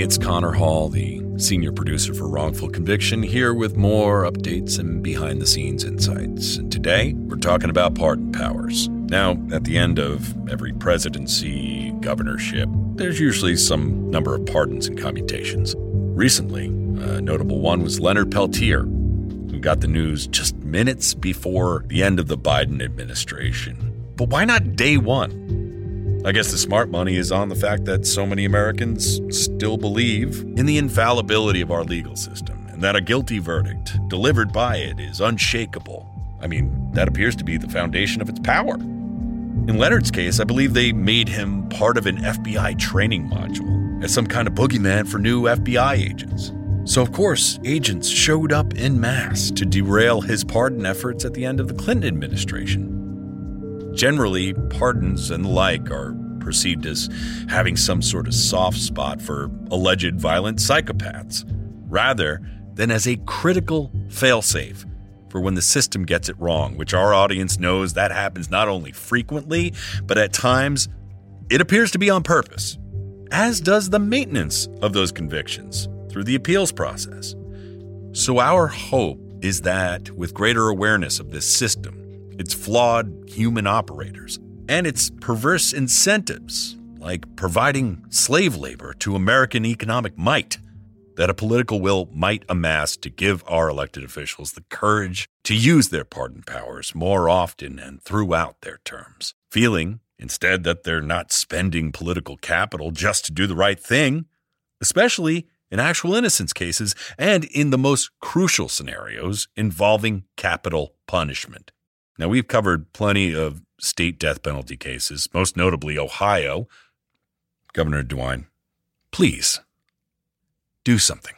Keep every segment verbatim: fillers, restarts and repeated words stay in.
it's Connor Hall, the senior producer for Wrongful Conviction, here with more updates and behind-the-scenes insights. And today, we're talking about pardon powers. Now, at the end of every presidency, governorship, there's usually some number of pardons and commutations. Recently, a notable one was Leonard Peltier, who got the news just minutes before the end of the Biden administration. But why not day one? I guess the smart money is on the fact that so many Americans still believe in the infallibility of our legal system and that a guilty verdict delivered by it is unshakable. I mean, that appears to be the foundation of its power. In Leonard's case, I believe they made him part of an F B I training module as some kind of boogeyman for new F B I agents. So, of course, agents showed up en masse to derail his pardon efforts at the end of the Clinton administration. Generally, pardons and the like are perceived as having some sort of soft spot for alleged violent psychopaths, rather than as a critical failsafe for when the system gets it wrong, which our audience knows that happens not only frequently, but at times it appears to be on purpose, as does the maintenance of those convictions through the appeals process. So our hope is that with greater awareness of this system, its flawed human operators, and its perverse incentives, like providing slave labor to American economic might, that a political will might amass to give our elected officials the courage to use their pardon powers more often and throughout their terms, feeling instead that they're not spending political capital just to do the right thing, especially in actual innocence cases and in the most crucial scenarios involving capital punishment. Now, we've covered plenty of state death penalty cases, most notably Ohio. Governor DeWine, please do something.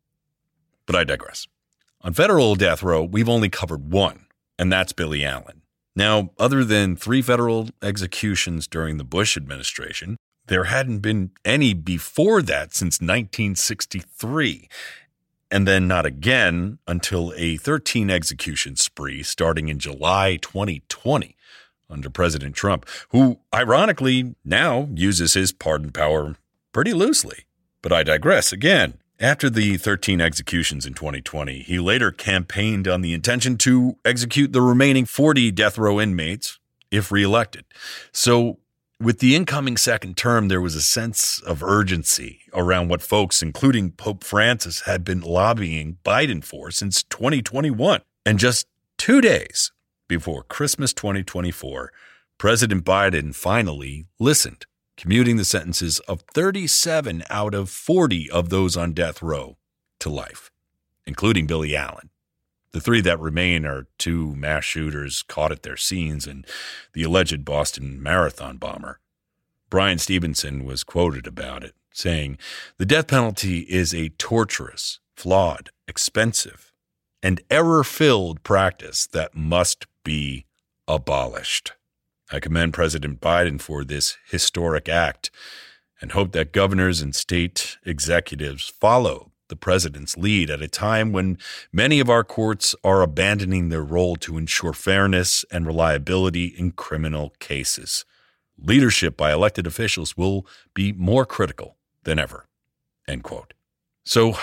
But I digress. On federal death row, we've only covered one, and that's Billy Allen. Now, other than three federal executions during the Bush administration, there hadn't been any before that since nineteen sixty-three. And then not again until a thirteen execution spree starting in July twenty twenty under President Trump, who ironically now uses his pardon power pretty loosely. But I digress again. After the thirteen executions in twenty twenty, he later campaigned on the intention to execute the remaining forty death row inmates if reelected. So with the incoming second term, there was a sense of urgency around what folks, including Pope Francis, had been lobbying Biden for since twenty twenty-one. And just two days before Christmas twenty twenty-four, President Biden finally listened, commuting the sentences of thirty-seven out of forty of those on death row to life, including Billy Allen. The three that remain are two mass shooters caught at their scenes and the alleged Boston Marathon bomber. Brian Stevenson was quoted about it, saying, "The death penalty is a torturous, flawed, expensive, and error-filled practice that must be abolished." I commend President Biden for this historic act and hope that governors and state executives follow the president's lead at a time when many of our courts are abandoning their role to ensure fairness and reliability in criminal cases. Leadership by elected officials will be more critical than ever. End quote. So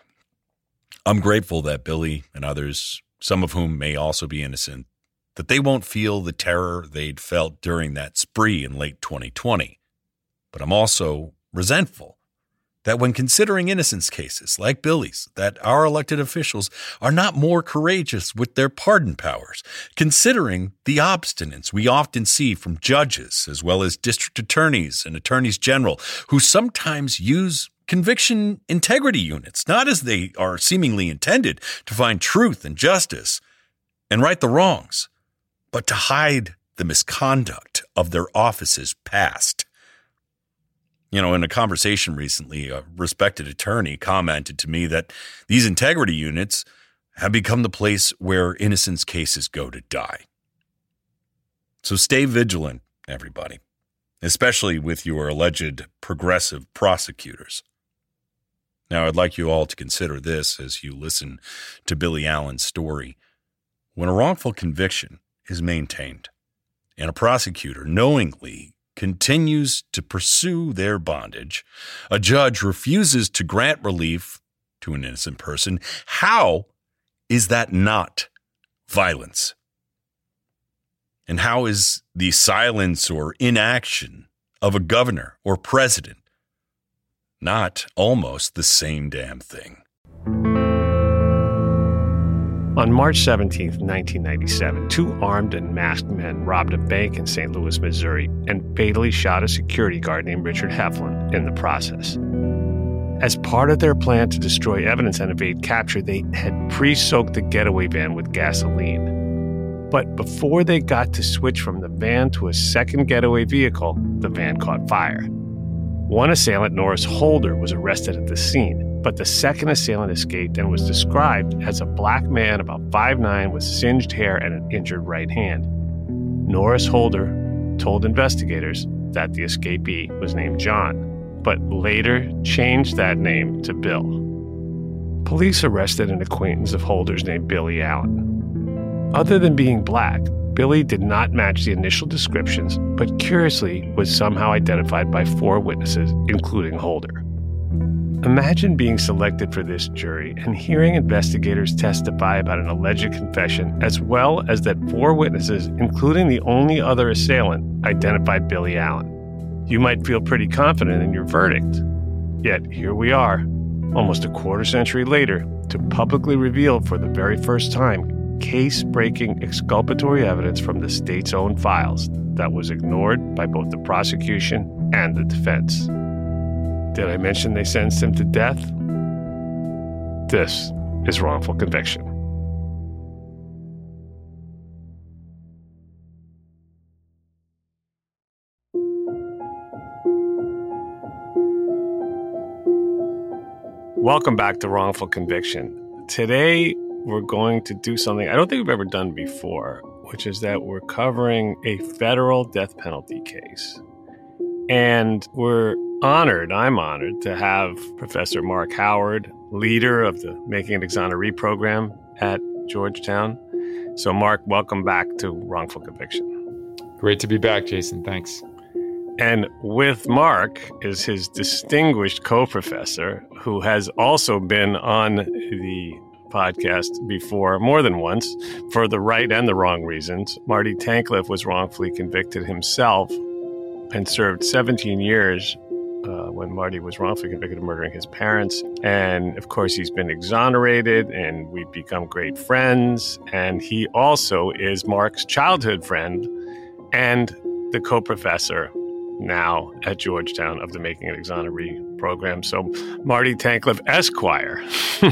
I'm grateful that Billy and others, some of whom may also be innocent, that they won't feel the terror they'd felt during that spree in late twenty twenty. But I'm also resentful that when considering innocence cases like Billy's, that our elected officials are not more courageous with their pardon powers, considering the obstinance we often see from judges as well as district attorneys and attorneys general, who sometimes use conviction integrity units, not as they are seemingly intended to find truth and justice and right the wrongs, but to hide the misconduct of their office's past. You know, in a conversation recently, a respected attorney commented to me that these integrity units have become the place where innocence cases go to die. So stay vigilant, everybody, especially with your alleged progressive prosecutors. Now, I'd like you all to consider this as you listen to Billy Allen's story. When a wrongful conviction is maintained and a prosecutor knowingly continues to pursue their bondage. A judge refuses to grant relief to an innocent person. How is that not violence? And how is the silence or inaction of a governor or president not almost the same damn thing? On March seventeenth, nineteen ninety-seven, two armed and masked men robbed a bank in Saint Louis, Missouri, and fatally shot a security guard named Richard Heflin in the process. As part of their plan to destroy evidence and evade capture, they had pre-soaked the getaway van with gasoline. But before they got to switch from the van to a second getaway vehicle, the van caught fire. One assailant, Norris Holder, was arrested at the scene, but the second assailant escaped and was described as a black man about five nine with singed hair and an injured right hand. Norris Holder told investigators that the escapee was named John, but later changed that name to Bill. Police arrested an acquaintance of Holder's named Billy Allen. Other than being black, Billy did not match the initial descriptions, but curiously was somehow identified by four witnesses, including Holder. Imagine being selected for this jury and hearing investigators testify about an alleged confession, as well as that four witnesses, including the only other assailant, identified Billy Allen. You might feel pretty confident in your verdict. Yet here we are, almost a quarter century later, to publicly reveal for the very first time case-breaking exculpatory evidence from the state's own files that was ignored by both the prosecution and the defense. Did I mention they sentenced him to death? This is wrongful conviction. Welcome back to Wrongful Conviction. Today, we're going to do something I don't think we've ever done before, which is that we're covering a federal death penalty case. And we're honored, I'm honored, to have Professor Mark Howard, leader of the Making an Exoneree program at Georgetown. So, Mark, welcome back to Wrongful Conviction. Great to be back, Jason. Thanks. And with Mark is his distinguished co-professor, who has also been on the podcast before more than once for the right and the wrong reasons. Marty Tankleff was wrongfully convicted himself and served seventeen years uh, when Marty was wrongfully convicted of murdering his parents. And of course, he's been exonerated and we've become great friends. And he also is Mark's childhood friend and the co-professor now at Georgetown of the Making an Exoneree program. So, Marty Tankleff, Esquire,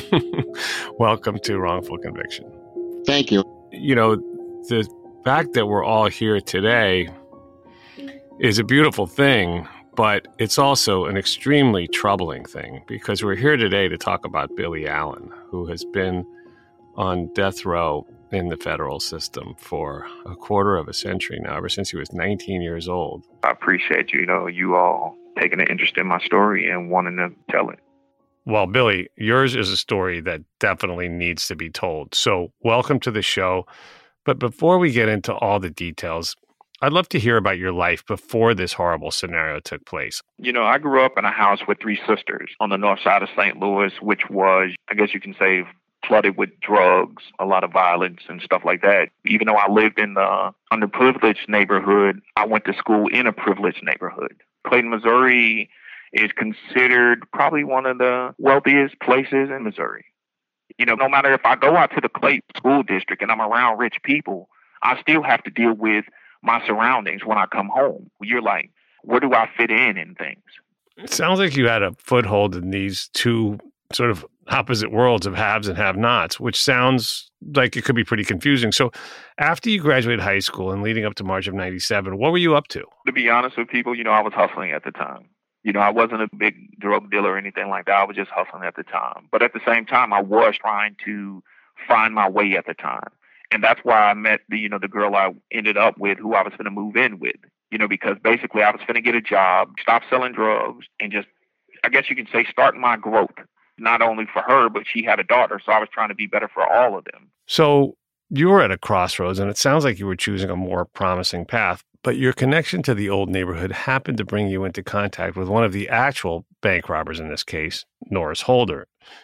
welcome to Wrongful Conviction. Thank you. You know, the fact that we're all here today is a beautiful thing, but it's also an extremely troubling thing because we're here today to talk about Billy Allen, who has been on death row in the federal system for a quarter of a century now, ever since he was nineteen years old. I appreciate you, you know, you all taking an interest in my story and wanting to tell it. Well, Billy, yours is a story that definitely needs to be told. So welcome to the show. But before we get into all the details, I'd love to hear about your life before this horrible scenario took place. You know, I grew up in a house with three sisters on the north side of Saint Louis, which was, I guess you can say, flooded with drugs, a lot of violence and stuff like that. Even though I lived in the underprivileged neighborhood, I went to school in a privileged neighborhood. Clayton, Missouri is considered probably one of the wealthiest places in Missouri. You know, no matter if I go out to the Clayton School District and I'm around rich people, I still have to deal with my surroundings when I come home. You're like, where do I fit in in things? It sounds like you had a foothold in these two sort of opposite worlds of haves and have-nots, which sounds like it could be pretty confusing. So after you graduated high school and leading up to March of ninety-seven, what were you up to? To be honest with people, you know, I was hustling at the time. You know, I wasn't a big drug dealer or anything like that. I was just hustling at the time. But at the same time, I was trying to find my way at the time. And that's why I met the, you know, the girl I ended up with, who I was going to move in with, you know, because basically I was going to get a job, stop selling drugs, and just, I guess you can say, start my growth. Not only for her, but she had a daughter, so I was trying to be better for all of them. So You were at a crossroads, and it sounds like you were choosing a more promising path, but your connection to the old neighborhood happened to bring you into contact with one of the actual bank robbers in this case, Norris Holder.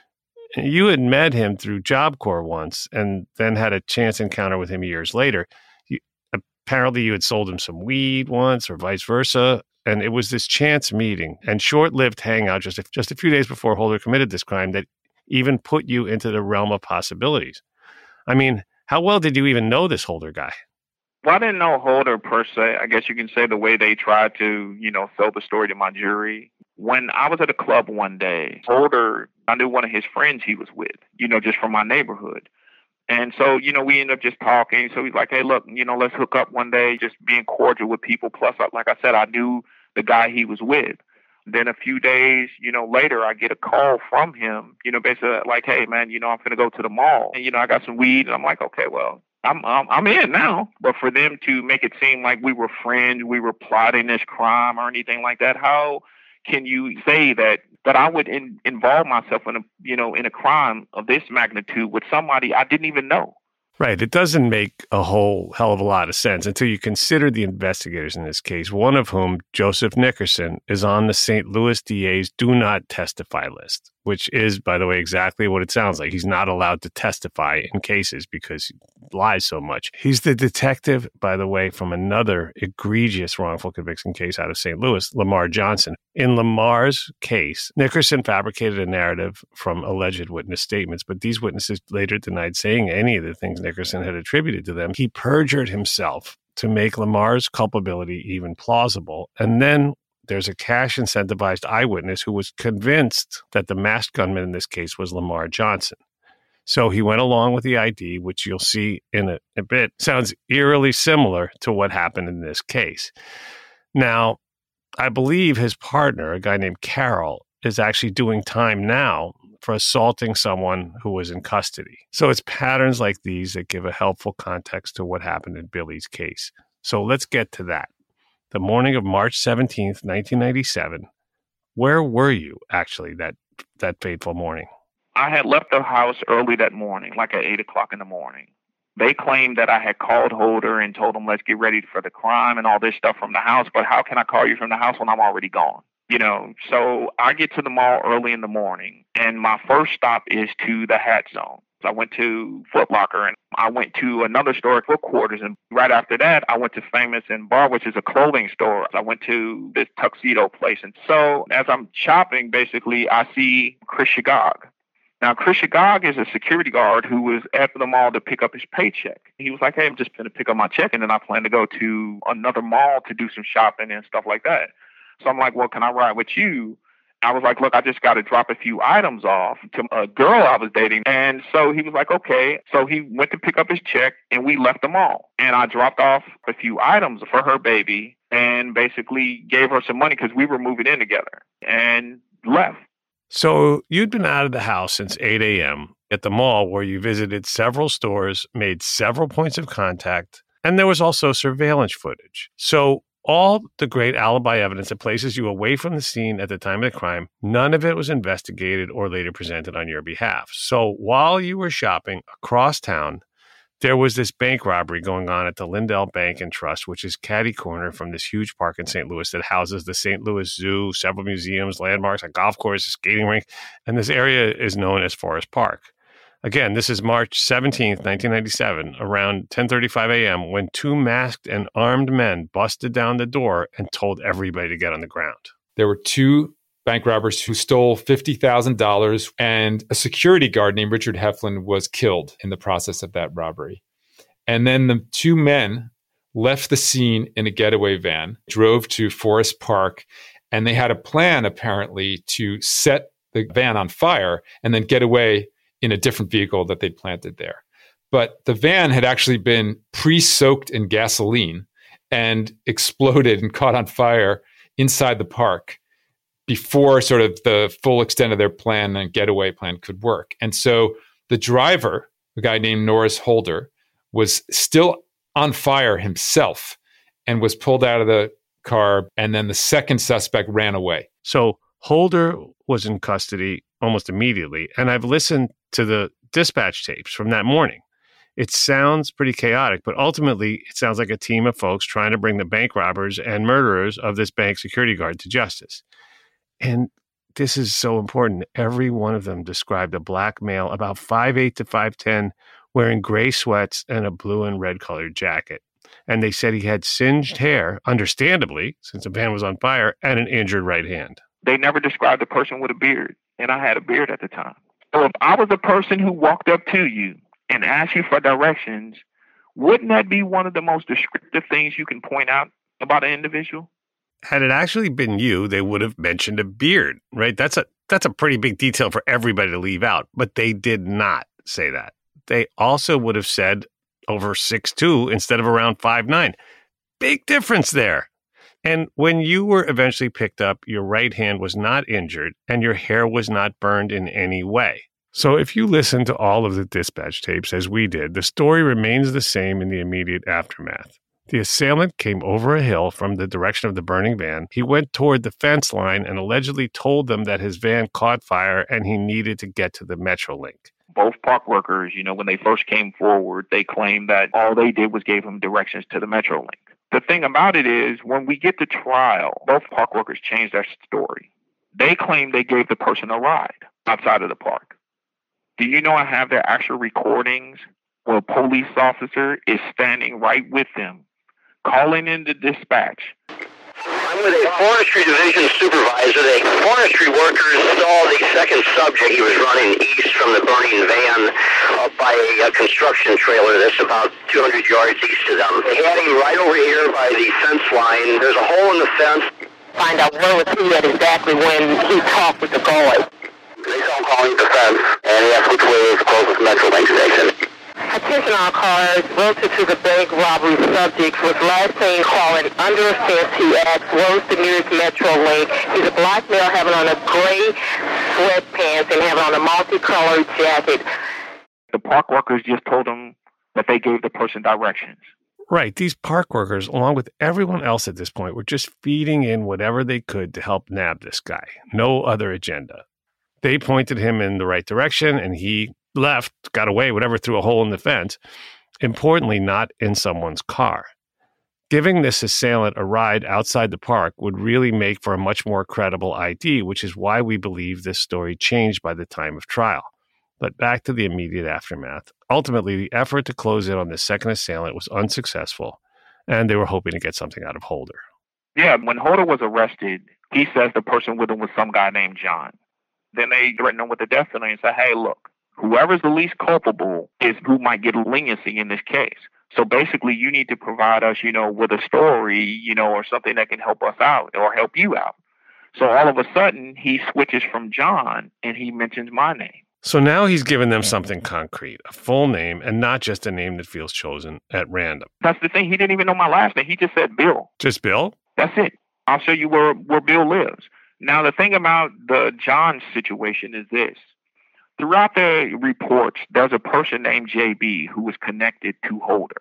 You had met him through Job Corps once and then had a chance encounter with him years later. You, apparently, you had sold him some weed once or vice versa, and it was this chance meeting and short-lived hangout just a, just a few days before Holder committed this crime that even put you into the realm of possibilities. I mean, how well did you even know this Holder guy? Well, I didn't know Holder per se. I guess you can say the way they tried to, you know, sell the story to my jury. When I was at a club one day, Holder, I knew one of his friends he was with, you know, just from my neighborhood. And so, you know, we ended up just talking. So he's like, hey, look, you know, let's hook up one day, just being cordial with people. Plus, like I said, I knew the guy he was with. Then a few days, you know, later, I get a call from him, you know, basically like, hey, man, you know, I'm going to go to the mall. And, you know, I got some weed. And I'm like, okay, well, I'm, I'm I'm in now. But for them to make it seem like we were friends, we were plotting this crime or anything like that, how can you say that that I would in, involve myself in a you know in a crime of this magnitude with somebody I didn't even know? Right. It doesn't make a whole hell of a lot of sense until you consider the investigators in this case, one of whom, Joseph Nickerson, is on the Saint Louis D A's do not testify list, which is, by the way, exactly what it sounds like. He's not allowed to testify in cases because he lies so much. He's the detective, by the way, from another egregious wrongful conviction case out of Saint Louis, Lamar Johnson. In Lamar's case, Nickerson fabricated a narrative from alleged witness statements, but these witnesses later denied saying any of the things Nickerson had attributed to them. He perjured himself to make Lamar's culpability even plausible. And then there's a cash incentivized eyewitness who was convinced that the masked gunman in this case was Lamar Johnson. So he went along with the I D, which you'll see in a, a bit, sounds eerily similar to what happened in this case. Now, I believe his partner, a guy named Carroll, is actually doing time now for assaulting someone who was in custody. So it's patterns like these that give a helpful context to what happened in Billy's case. So let's get to that. The morning of March seventeenth, nineteen ninety-seven, where were you actually that that fateful morning? I had left the house early that morning, like at eight o'clock in the morning. They claimed that I had called Holder and told him, let's get ready for the crime and all this stuff from the house. But how can I call you from the house when I'm already gone? You know, so I get to the mall early in the morning, and my first stop is to the Hat Zone. I went to Foot Locker, and I went to another store at Foot Quarters, and right after that, I went to Famous and Bar, which is a clothing store. I went to this tuxedo place, and so as I'm shopping, basically, I see Chris Shagog. Now, Chris Shagog is a security guard who was at the mall to pick up his paycheck. He was like, hey, I'm just going to pick up my check, and then I plan to go to another mall to do some shopping and stuff like that. So I'm like, well, can I ride with you? I was like, look, I just got to drop a few items off to a girl I was dating. And so he was like, okay. So he went to pick up his check, and we left the mall. And I dropped off a few items for her baby and basically gave her some money because we were moving in together, and left. So you'd been out of the house since eight a.m. at the mall, where you visited several stores, made several points of contact, and there was also surveillance footage. So all the great alibi evidence that places you away from the scene at the time of the crime, none of it was investigated or later presented on your behalf. So while you were shopping across town, there was this bank robbery going on at the Lindell Bank and Trust, which is catty corner from this huge park in Saint Louis that houses the Saint Louis Zoo, several museums, landmarks, a golf course, a skating rink, and this area is known as Forest Park. Again, this is March seventeenth, nineteen ninety-seven, around ten thirty-five a.m., when two masked and armed men busted down the door and told everybody to get on the ground. There were two bank robbers who stole fifty thousand dollars, and a security guard named Richard Heflin was killed in the process of that robbery. And then the two men left the scene in a getaway van, drove to Forest Park, and they had a plan, apparently, to set the van on fire and then get away in a different vehicle that they'd planted there. But the van had actually been pre-soaked in gasoline and exploded and caught on fire inside the park before sort of the full extent of their plan and getaway plan could work. And so the driver, a guy named Norris Holder, was still on fire himself and was pulled out of the car. And then the second suspect ran away. So Holder was in custody almost immediately. And I've listened to the dispatch tapes from that morning. It sounds pretty chaotic, but ultimately it sounds like a team of folks trying to bring the bank robbers and murderers of this bank security guard to justice. And this is so important. Every one of them described a black male about five eight to five ten wearing gray sweats and a blue and red colored jacket. And they said he had singed hair, understandably, since the van was on fire, and an injured right hand. They never described a person with a beard, and I had a beard at the time. So if I was the person who walked up to you and asked you for directions, wouldn't that be one of the most descriptive things you can point out about an individual? Had it actually been you, they would have mentioned a beard, right? That's a that's a pretty big detail for everybody to leave out, but they did not say that. They also would have said over six two instead of around five nine. Big difference there. And when you were eventually picked up, your right hand was not injured and your hair was not burned in any way. So if you listen to all of the dispatch tapes as we did, the story remains the same in the immediate aftermath. The assailant came over a hill from the direction of the burning van. He went toward the fence line and allegedly told them that his van caught fire and he needed to get to the Metrolink. Both park workers, you know, when they first came forward, they claimed that all they did was gave him directions to the Metrolink. The thing about it is, when we get to trial, both park workers changed their story. They claim they gave the person a ride outside of the park. Do you know I have their actual recordings where a police officer is standing right with them, calling in the dispatch? I'm with a forestry division supervisor. The forestry workers saw the second subject. He was running east from the burning van up by a, a construction trailer that's about two hundred yards east of them. They had him right over here by the fence line. There's a hole in the fence. Find out where was he at exactly when he talked with the boy. They saw him calling the fence, and he asked which way is the closest Metrolink station. Attention all cars, relative to the bank robbery subject was last seen crawling under a fence. He asked, where's the nearest Metrolink? He's a black male having on a gray sweatpants and having on a multicolored jacket. The park workers just told him that they gave the person directions. Right. These park workers, along with everyone else at this point, were just feeding in whatever they could to help nab this guy. No other agenda. They pointed him in the right direction, and he left, got away, whatever, through a hole in the fence. Importantly, not in someone's car. Giving this assailant a ride outside the park would really make for a much more credible I D, which is why we believe this story changed by the time of trial. But back to the immediate aftermath. Ultimately, the effort to close in on the second assailant was unsuccessful, and they were hoping to get something out of Holder. Yeah, when Holder was arrested, he says the person with him was some guy named John. Then they threatened him with the death penalty and said, hey, look, whoever's the least culpable is who might get leniency in this case. So basically, you need to provide us, you know, with a story, you know, or something that can help us out or help you out. So all of a sudden, he switches from John and he mentions my name. So now he's given them something concrete, a full name, and not just a name that feels chosen at random. That's the thing. He didn't even know my last name. He just said Bill. Just Bill? That's it. I'll show you where, where Bill lives. Now, the thing about the John situation is this. Throughout the reports, there's a person named J B who was connected to Holder.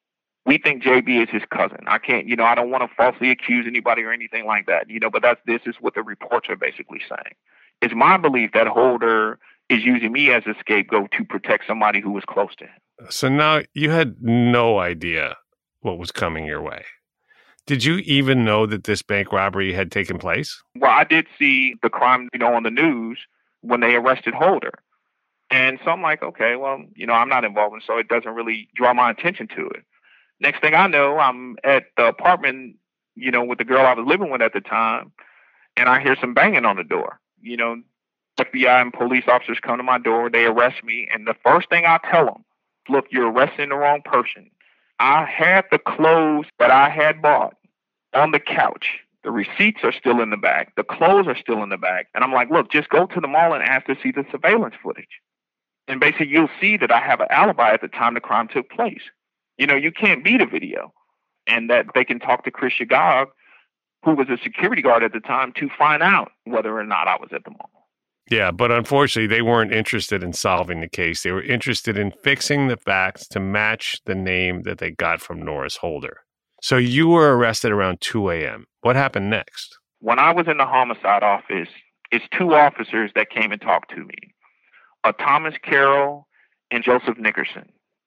We think J B is his cousin. I can't, you know, I don't want to falsely accuse anybody or anything like that, you know, but that's, this is what the reports are basically saying. It's my belief that Holder is using me as a scapegoat to protect somebody who was close to him. So now you had no idea what was coming your way. Did you even know that this bank robbery had taken place? Well, I did see the crime, you know, on the news when they arrested Holder. And so I'm like, okay, well, you know, I'm not involved, and so it doesn't really draw my attention to it. Next thing I know, I'm at the apartment, you know, with the girl I was living with at the time, and I hear some banging on the door. You know, F B I and police officers come to my door, they arrest me, and the first thing I tell them, look, you're arresting the wrong person. I had the clothes that I had bought on the couch. The receipts are still in the back. The clothes are still in the back. And I'm like, look, just go to the mall and ask to see the surveillance footage. And basically, you'll see that I have an alibi at the time the crime took place. You know, you can't beat a video. And that they can talk to Chris Shagog, who was a security guard at the time, to find out whether or not I was at the mall. Yeah, but unfortunately, they weren't interested in solving the case. They were interested in fixing the facts to match the name that they got from Norris Holder. So you were arrested around two a.m. What happened next? When I was in the homicide office, it's two officers that came and talked to me, uh, Thomas Carroll and Joseph Nickerson.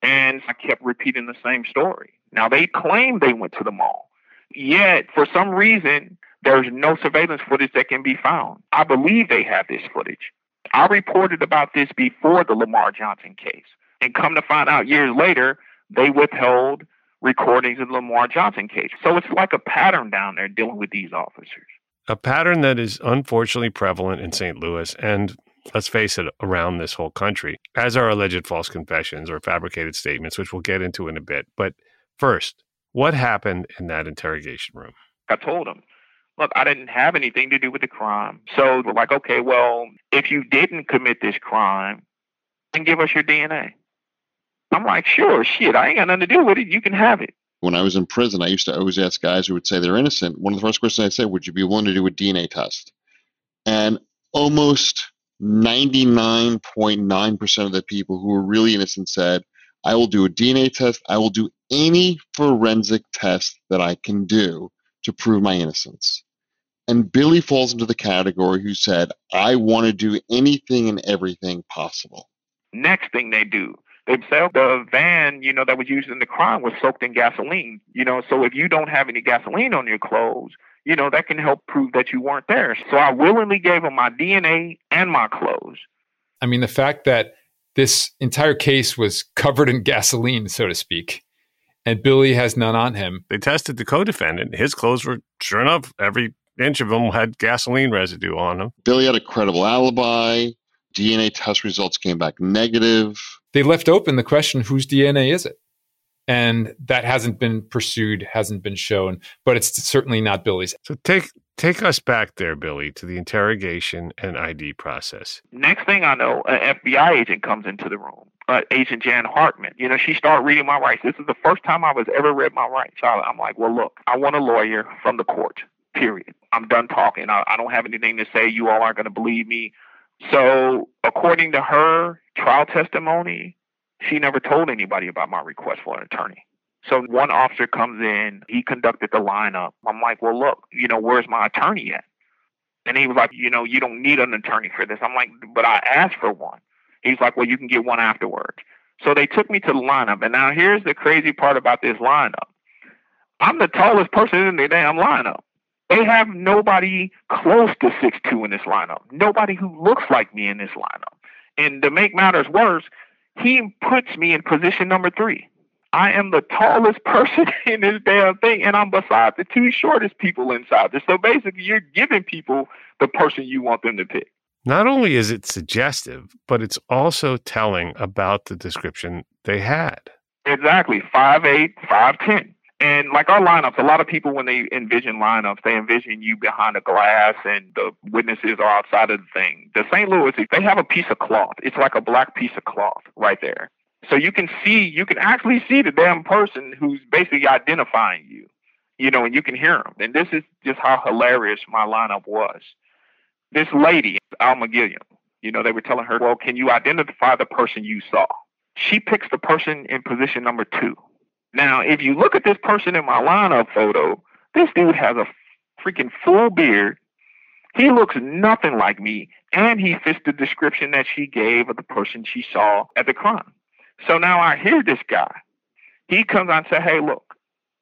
And I kept repeating the same story. Now, they claim they went to the mall. Yet, for some reason, there's no surveillance footage that can be found. I believe they have this footage. I reported about this before the Lamar Johnson case. And come to find out years later, they withheld recordings of the Lamar Johnson case. So it's like a pattern down there dealing with these officers. A pattern that is unfortunately prevalent in Saint Louis and, let's face it, around this whole country, as are alleged false confessions or fabricated statements, which we'll get into in a bit. But first, what happened in that interrogation room? I told them, look, I didn't have anything to do with the crime. So they're like, okay, well, if you didn't commit this crime, then give us your D N A. I'm like, sure, shit, I ain't got nothing to do with it. You can have it. When I was in prison, I used to always ask guys who would say they're innocent. One of the first questions I'd say, would you be willing to do a D N A test? And almost ninety-nine point nine percent of the people who were really innocent said, I will do a D N A test. I will do any forensic test that I can do to prove my innocence. And Billy falls into the category who said, I want to do anything and everything possible. Next thing they do, they say the van, you know, that was used in the crime was soaked in gasoline. You know, so if you don't have any gasoline on your clothes, you know, that can help prove that you weren't there. So I willingly gave them my D N A and my clothes. I mean, the fact that this entire case was covered in gasoline, so to speak, and Billy has none on him. They tested the co-defendant. His clothes were, sure enough, every inch of them had gasoline residue on them. Billy had a credible alibi. D N A test results came back negative. They left open the question, whose D N A is it? And that hasn't been pursued, hasn't been shown, but it's certainly not Billy's. So take take us back there, Billy, to the interrogation and I D process. Next thing I know, an F B I agent comes into the room, uh, Agent Jan Hartman. You know, she started reading my rights. This is the first time I was ever read my rights. I, I'm like, well, look, I want a lawyer from the court, period. I'm done talking. I, I don't have anything to say. You all aren't going to believe me. So according to her trial testimony, she never told anybody about my request for an attorney. So one officer comes in, he conducted the lineup. I'm like, well, look, you know, where's my attorney at? And he was like, you know, you don't need an attorney for this. I'm like, but I asked for one. He's like, well, you can get one afterwards. So they took me to the lineup. And now here's the crazy part about this lineup. I'm the tallest person in the damn lineup. They have nobody close to six two in this lineup. Nobody who looks like me in this lineup. And to make matters worse, he puts me in position number three. I am the tallest person in this damn thing, and I'm beside the two shortest people inside this. So basically, you're giving people the person you want them to pick. Not only is it suggestive, but it's also telling about the description they had. Exactly. five eight, five ten. And like our lineups, a lot of people, when they envision lineups, they envision you behind a glass and the witnesses are outside of the thing. The Saint Louis, they have a piece of cloth. It's like a black piece of cloth right there. So you can see, you can actually see the damn person who's basically identifying you, you know, and you can hear them. And this is just how hilarious my lineup was. This lady, Alma Gilliam, you know, they were telling her, well, can you identify the person you saw? She picks the person in position number two. Now, if you look at this person in my lineup photo, this dude has a freaking full beard. He looks nothing like me, and he fits the description that she gave of the person she saw at the crime. So now I hear this guy. He comes out and says, hey, look,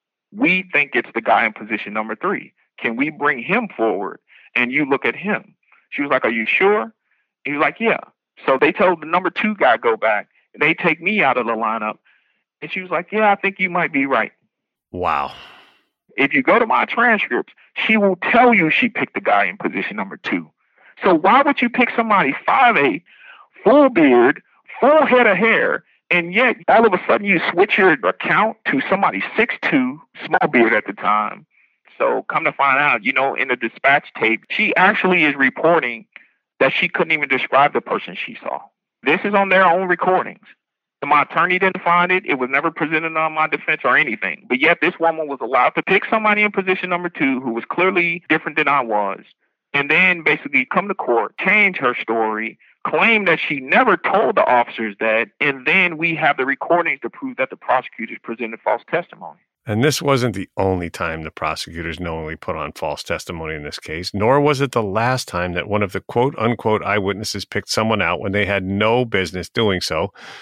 we think it's the guy in position number three. Can we bring him forward and you look at him? She was like, are you sure? He was like, yeah. So they told the number two guy go back. They take me out of the lineup. And she was like, yeah, I think you might be right. Wow. If you go to my transcripts, she will tell you she picked the guy in position number two. So why would you pick somebody five eight, full beard, full head of hair, and yet all of a sudden you switch your account to somebody six two, small beard at the time? So come to find out, you know, in the dispatch tape, she actually is reporting that she couldn't even describe the person she saw. This is on their own recordings. My attorney didn't find it. It was never presented on my defense or anything. But yet this woman was allowed to pick somebody in position number two who was clearly different than I was. And then basically come to court, change her story, claim that she never told the officers that. And then we have the recordings to prove that the prosecutors presented false testimony. And this wasn't the only time the prosecutors knowingly put on false testimony in this case, nor was it the last time that one of the quote-unquote eyewitnesses picked someone out when they had no business doing so.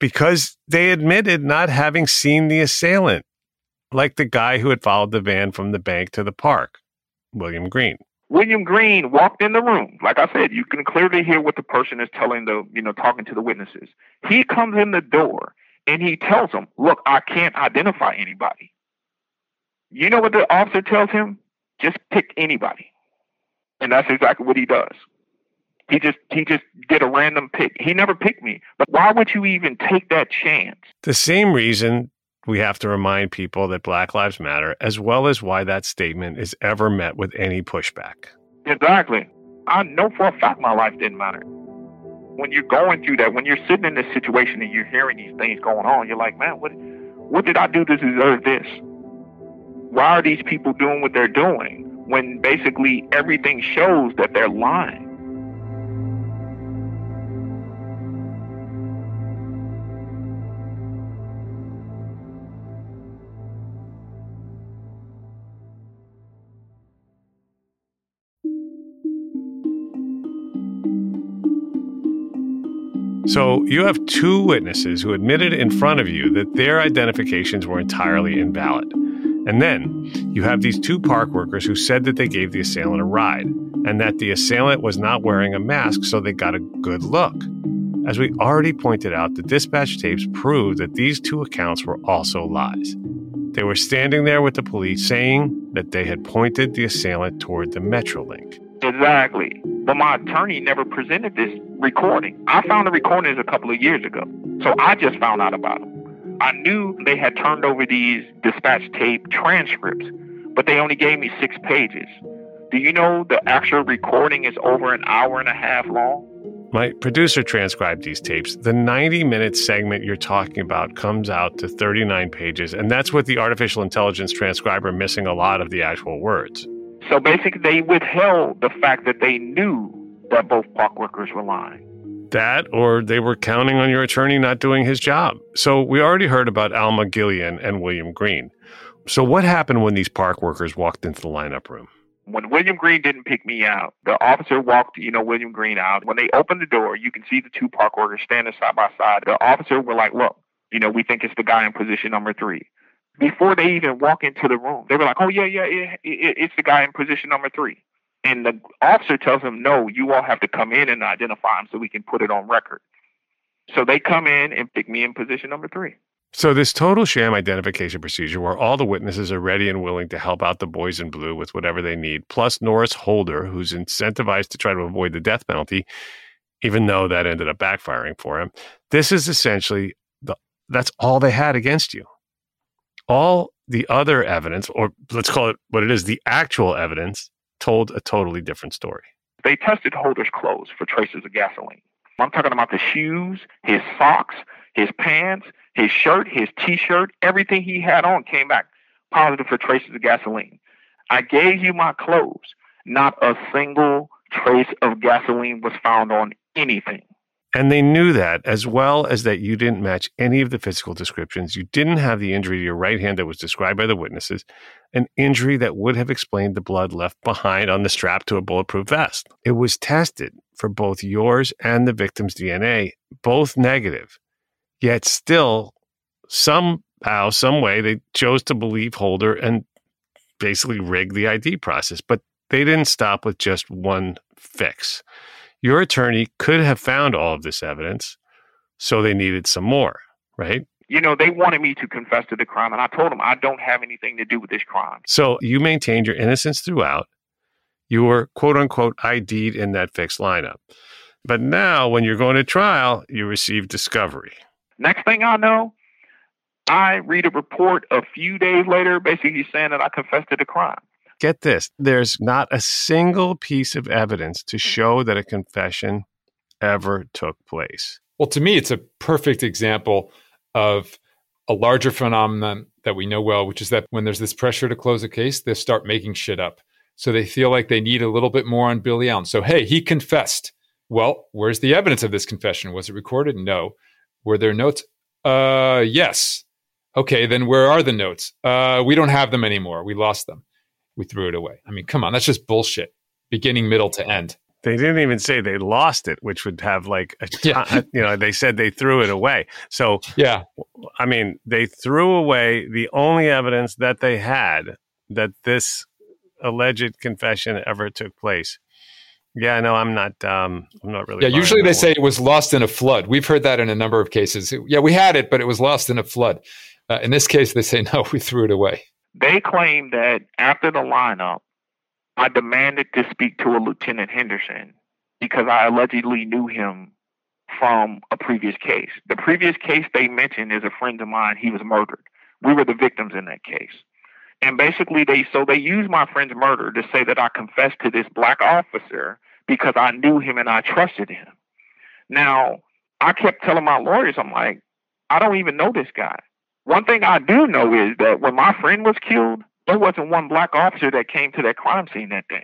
because they admitted not having seen the assailant, like the guy who had followed the van from the bank to the park, William Green. William Green walked in the room. Like I said, you can clearly hear what the person is telling the, you know, talking to the witnesses. He comes in the door and he tells them, look, I can't identify anybody. You know what the officer tells him? Just pick anybody. And that's exactly what he does. He just he just did a random pick. He never picked me. But why would you even take that chance? The same reason we have to remind people that Black Lives Matter, as well as why that statement is ever met with any pushback. Exactly. I know for a fact my life didn't matter. When you're going through that, when you're sitting in this situation and you're hearing these things going on, you're like, man, what what did I do to deserve this? Why are these people doing what they're doing when basically everything shows that they're lying? So you have two witnesses who admitted in front of you that their identifications were entirely invalid. And then you have these two park workers who said that they gave the assailant a ride and that the assailant was not wearing a mask, so they got a good look. As we already pointed out, the dispatch tapes prove that these two accounts were also lies. They were standing there with the police saying that they had pointed the assailant toward the Metrolink. Exactly. But my attorney never presented this recording. I found the recordings a couple of years ago. So I just found out about them. I knew they had turned over these dispatch tape transcripts, but they only gave me six pages. Do you know the actual recording is over an hour and a half long? My producer transcribed these tapes. The ninety-minute segment you're talking about comes out to thirty-nine pages, and that's with the artificial intelligence transcriber missing a lot of the actual words. So basically, they withheld the fact that they knew that both park workers were lying. That, or they were counting on your attorney not doing his job. So we already heard about Alma Gillian and William Green. So what happened when these park workers walked into the lineup room? When William Green didn't pick me out, the officer walked, you know, William Green out. When they opened the door, you can see the two park workers standing side by side. The officer were like, look, you know, we think it's the guy in position number three. Before they even walk into the room, they were like, oh, yeah, yeah, it, it, it's the guy in position number three. And the officer tells them, no, you all have to come in and identify him so we can put it on record. So they come in and pick me in position number three. So this total sham identification procedure where all the witnesses are ready and willing to help out the boys in blue with whatever they need, plus Norris Holder, who's incentivized to try to avoid the death penalty, even though that ended up backfiring for him. This is essentially, the that's all they had against you. All the other evidence, or let's call it what it is, the actual evidence, told a totally different story. They tested Holder's clothes for traces of gasoline. I'm talking about the shoes, his socks, his pants, his shirt, his T-shirt, everything he had on came back positive for traces of gasoline. I gave you my clothes. Not a single trace of gasoline was found on anything. And they knew that, as well as that you didn't match any of the physical descriptions. You didn't have the injury to your right hand that was described by the witnesses, an injury that would have explained the blood left behind on the strap to a bulletproof vest. It was tested for both yours and the victim's D N A, both negative. Yet still, somehow, some way, they chose to believe Holder and basically rig the I D process. But they didn't stop with just one fix. Your attorney could have found all of this evidence, so they needed some more, right? You know, they wanted me to confess to the crime, and I told them I don't have anything to do with this crime. So you maintained your innocence throughout. You were, quote unquote, I D'd in that fixed lineup. But now, when you're going to trial, you receive discovery. Next thing I know, I read a report a few days later, basically saying that I confessed to the crime. Get this, there's not a single piece of evidence to show that a confession ever took place. Well, to me, it's a perfect example of a larger phenomenon that we know well, which is that when there's this pressure to close a case, they start making shit up. So they feel like they need a little bit more on Billy Allen. So, hey, he confessed. Well, where's the evidence of this confession? Was it recorded? No. Were there notes? Uh, yes. Okay, then where are the notes? Uh, we don't have them anymore. We lost them. We threw it away. I mean, come on, that's just bullshit. Beginning, middle to end. They didn't even say they lost it, which would have like, a ton, Yeah. you know, they said they threw it away. So, Yeah. I mean, they threw away the only evidence that they had that this alleged confession ever took place. Yeah, no, I'm not. Um, I'm not really. Yeah, usually they one. say it was lost in a flood. We've heard that in a number of cases. Yeah, we had it, but it was lost in a flood. Uh, in this case, they say no, we threw it away. They claim that after the lineup, I demanded to speak to a Lieutenant Henderson because I allegedly knew him from a previous case. The previous case they mentioned is a friend of mine. He was murdered. We were the victims in that case. And basically, they so they used my friend's murder to say that I confessed to this black officer because I knew him and I trusted him. Now, I kept telling my lawyers, I'm like, I don't even know this guy. One thing I do know is that when my friend was killed, there wasn't one black officer that came to that crime scene that day.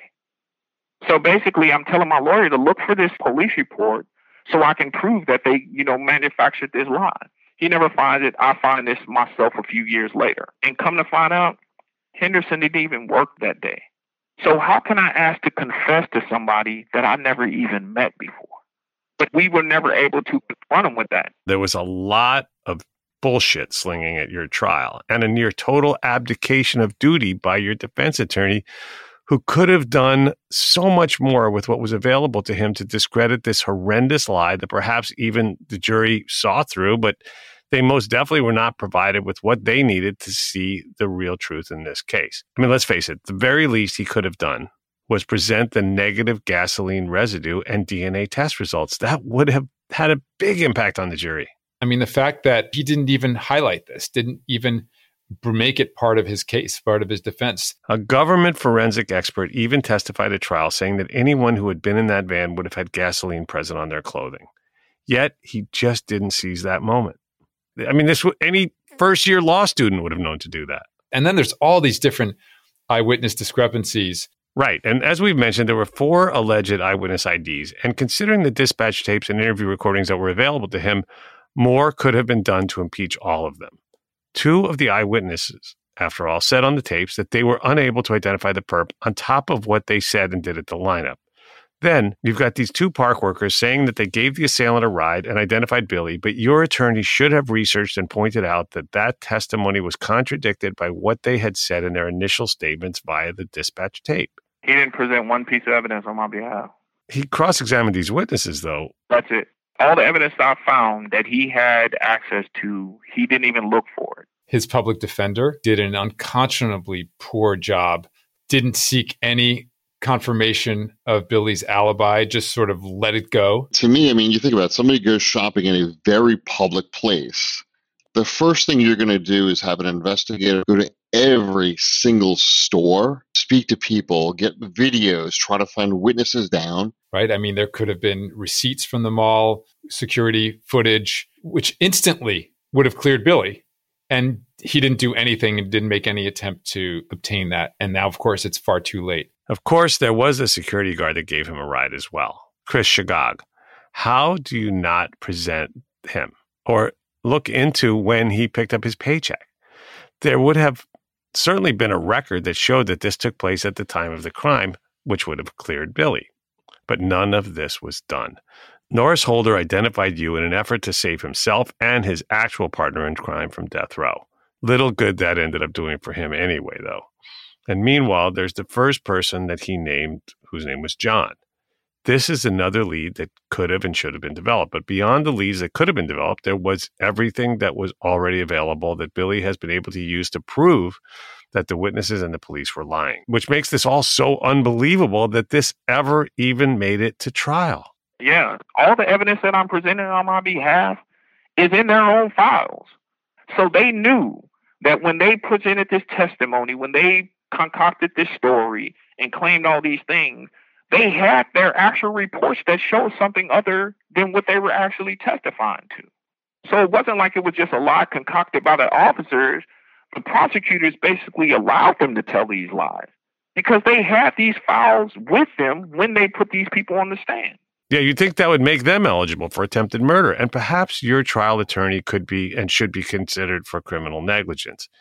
So basically, I'm telling my lawyer to look for this police report so I can prove that they, you know, manufactured this lie. He never finds it. I find this myself a few years later. And come to find out, Henderson didn't even work that day. So how can I ask to confess to somebody that I never even met before? But we were never able to confront him with that. There was a lot of bullshit slinging at your trial and a near total abdication of duty by your defense attorney, who could have done so much more with what was available to him to discredit this horrendous lie that perhaps even the jury saw through, but they most definitely were not provided with what they needed to see the real truth in this case. I mean, let's face it, the very least he could have done was present the negative gasoline residue and D N A test results. That would have had a big impact on the jury. I mean, the fact that he didn't even highlight this, didn't even make it part of his case, part of his defense. A government forensic expert even testified at trial saying that anyone who had been in that van would have had gasoline present on their clothing. Yet he just didn't seize that moment. I mean, this any first-year law student would have known to do that. And then there's all these different eyewitness discrepancies. Right. And as we've mentioned, there were four alleged eyewitness I Ds. And considering the dispatch tapes and interview recordings that were available to him, more could have been done to impeach all of them. Two of the eyewitnesses, after all, said on the tapes that they were unable to identify the perp on top of what they said and did at the lineup. Then you've got these two park workers saying that they gave the assailant a ride and identified Billy, but your attorney should have researched and pointed out that that testimony was contradicted by what they had said in their initial statements via the dispatch tape. He didn't present one piece of evidence on my behalf. He cross-examined these witnesses, though. That's it. All the evidence I found that he had access to, he didn't even look for it. His public defender did an unconscionably poor job, didn't seek any confirmation of Billy's alibi, just sort of let it go. To me, I mean, you think about it, somebody goes shopping in a very public place. The first thing you're going to do is have an investigator go to every single store, speak to people, get videos, try to find witnesses down. Right? I mean, there could have been receipts from the mall, security footage, which instantly would have cleared Billy. And he didn't do anything and didn't make any attempt to obtain that. And now, of course, it's far too late. Of course, there was a security guard that gave him a ride as well, Chris Shagag. How do you not present him or look into when he picked up his paycheck? There would have certainly been a record that showed that this took place at the time of the crime, which would have cleared Billy. But none of this was done. Norris Holder identified you in an effort to save himself and his actual partner in crime from death row. Little good that ended up doing for him anyway, though. And meanwhile, there's the first person that he named, whose name was John. This is another lead that could have and should have been developed. But beyond the leads that could have been developed, there was everything that was already available that Billy has been able to use to prove that the witnesses and the police were lying, which makes this all so unbelievable that this ever even made it to trial. Yeah, all the evidence that I'm presenting on my behalf is in their own files. So they knew that when they presented this testimony, when they concocted this story and claimed all these things, they had their actual reports that showed something other than what they were actually testifying to. So it wasn't like it was just a lie concocted by the officers. The prosecutors basically allowed them to tell these lies because they had these files with them when they put these people on the stand. Yeah, you'd think that would make them eligible for attempted murder, and perhaps your trial attorney could be and should be considered for criminal negligence.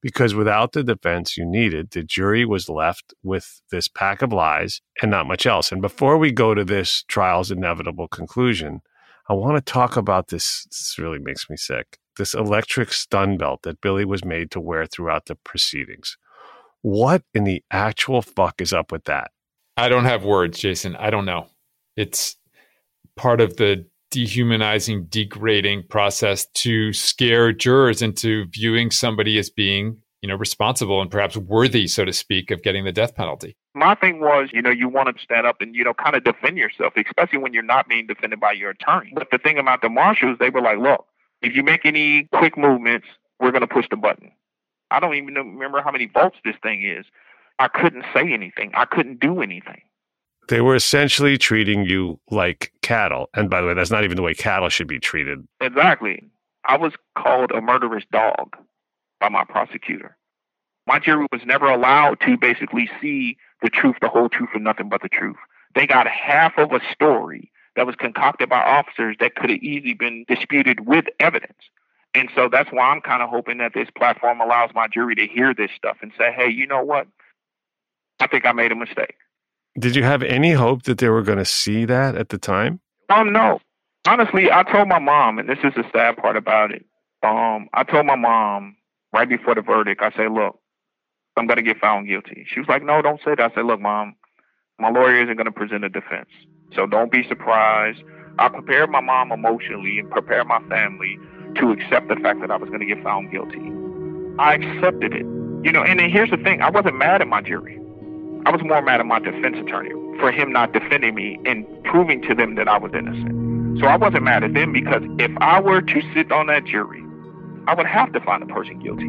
Because without the defense you needed, the jury was left with this pack of lies and not much else. And before we go to this trial's inevitable conclusion, I want to talk about this. This really makes me sick. This electric stun belt that Billy was made to wear throughout the proceedings. What in the actual fuck is up with that? I don't have words, Jason. I don't know. It's part of the dehumanizing, degrading process to scare jurors into viewing somebody as being, you know, responsible and perhaps worthy, so to speak, of getting the death penalty. My thing was, you know, you want to stand up and, you know, kind of defend yourself, especially when you're not being defended by your attorney. But the thing about the marshals, they were like, look, if you make any quick movements, we're going to push the button. I don't even remember how many volts this thing is. I couldn't say anything. I couldn't do anything. They were essentially treating you like cattle. And by the way, that's not even the way cattle should be treated. Exactly. I was called a murderous dog by my prosecutor. My jury was never allowed to basically see the truth, the whole truth, and nothing but the truth. They got half of a story that was concocted by officers that could have easily been disputed with evidence. And so that's why I'm kind of hoping that this platform allows my jury to hear this stuff and say, hey, you know what? I think I made a mistake. Did you have any hope that they were going to see that at the time? Um, no. Honestly, I told my mom, and this is the sad part about it. Um, I told my mom right before the verdict, I said, look, I'm going to get found guilty. She was like, no, don't say that. I said, look, Mom, my lawyer isn't going to present a defense. So don't be surprised. I prepared my mom emotionally and prepared my family to accept the fact that I was going to get found guilty. I accepted it. You know, and then here's the thing. I wasn't mad at my jury. I was more mad at my defense attorney for him not defending me and proving to them that I was innocent. So I wasn't mad at them because if I were to sit on that jury, I would have to find the person guilty.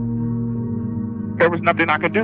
There was nothing I could do.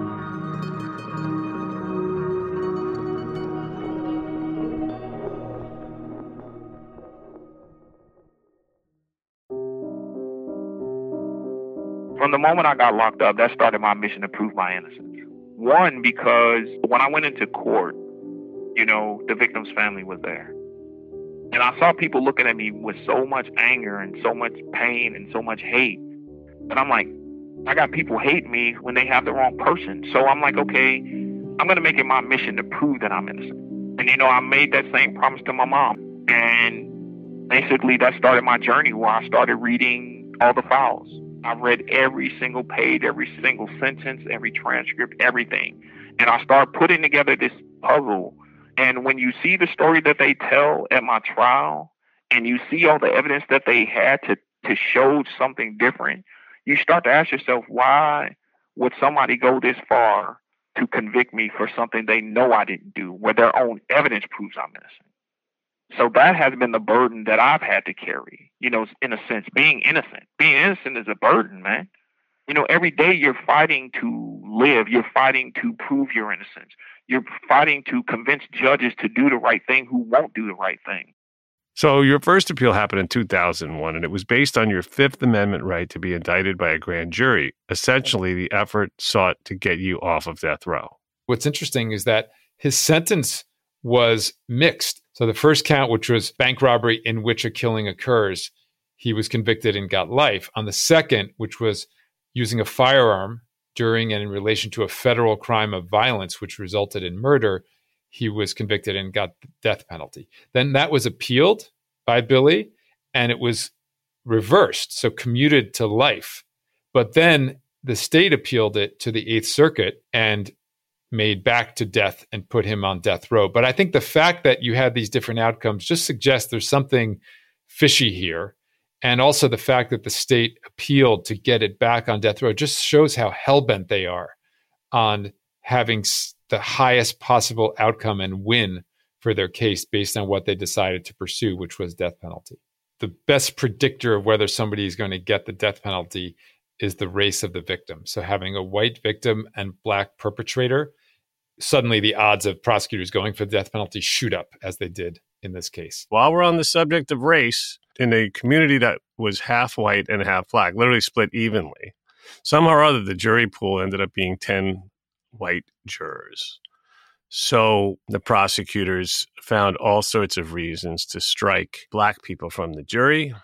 From the moment I got locked up, that started my mission to prove my innocence. One, because when I went into court, you know, the victim's family was there. And I saw people looking at me with so much anger and so much pain and so much hate. And I'm like, I got people hate me when they have the wrong person. So I'm like, okay, I'm going to make it my mission to prove that I'm innocent. And, you know, I made that same promise to my mom. And basically that started my journey where I started reading all the files. I read every single page, every single sentence, every transcript, everything. And I started putting together this puzzle. And when you see the story that they tell at my trial, and you see all the evidence that they had to, to show something different, you start to ask yourself, why would somebody go this far to convict me for something they know I didn't do, where their own evidence proves I'm innocent? So that has been the burden that I've had to carry, you know, in a sense, being innocent. Being innocent is a burden, man. You know, every day you're fighting to live. You're fighting to prove your innocence. You're fighting to convince judges to do the right thing who won't do the right thing. So your first appeal happened in two thousand one, and it was based on your Fifth Amendment right to be indicted by a grand jury. Essentially, the effort sought to get you off of death row. What's interesting is that his sentence was mixed. So the first count, which was bank robbery in which a killing occurs, he was convicted and got life. On the second, which was using a firearm during and in relation to a federal crime of violence, which resulted in murder, he was convicted and got the death penalty. Then that was appealed by Billy, and it was reversed, so commuted to life. But then the state appealed it to the Eighth Circuit and made back to death and put him on death row. But I think the fact that you had these different outcomes just suggests there's something fishy here. And also the fact that the state appealed to get it back on death row just shows how hellbent they are on having the highest possible outcome and win for their case based on what they decided to pursue, which was death penalty. The best predictor of whether somebody is going to get the death penalty is the race of the victim. So having a white victim and black perpetrator, suddenly the odds of prosecutors going for the death penalty shoot up, as they did in this case. While we're on the subject of race, in a community that was half white and half black, literally split evenly, somehow or other, the jury pool ended up being ten white jurors. So the prosecutors found all sorts of reasons to strike black people from the jury.